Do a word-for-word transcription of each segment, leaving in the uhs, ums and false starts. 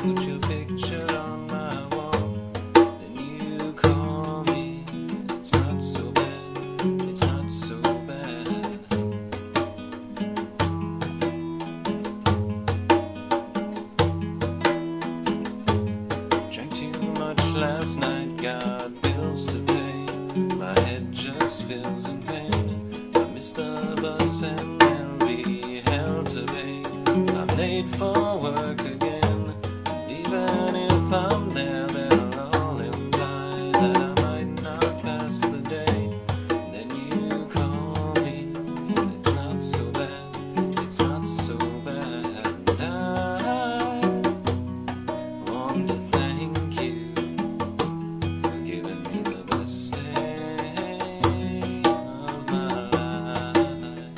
put your picture on my wall. Then you call me. It's not so bad, it's not so bad. Drank too much last night, got bills to pay. My head just feels in pain. I missed the bus and will be held to bay. I'm late for work again. And even if I'm there, they'll all imply that I might not pass the day. Then you call me. It's not so bad, it's not so bad. And I want to thank you for giving me the best day of my life.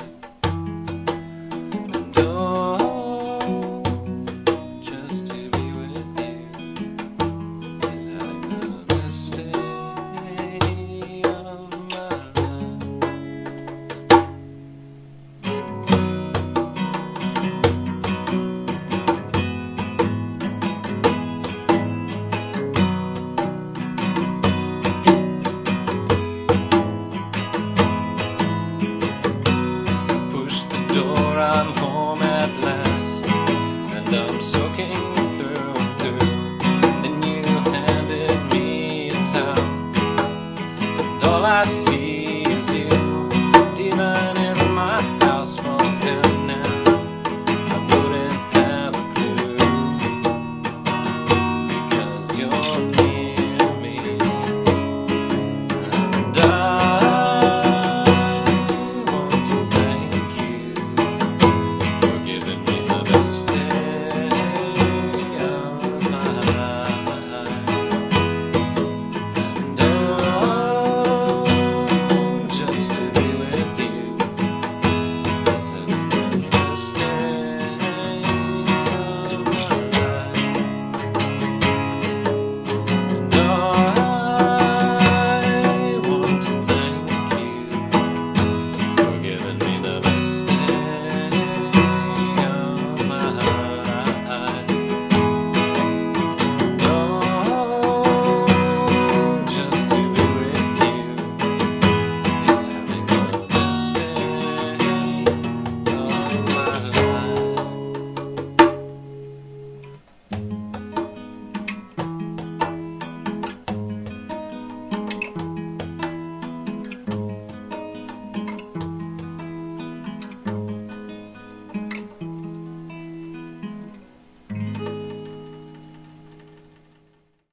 And oh, just to be with you is having the best day of my life. Push the door, I'm home at last, and I'm soaking through and through. Then you handed me a towel, and all I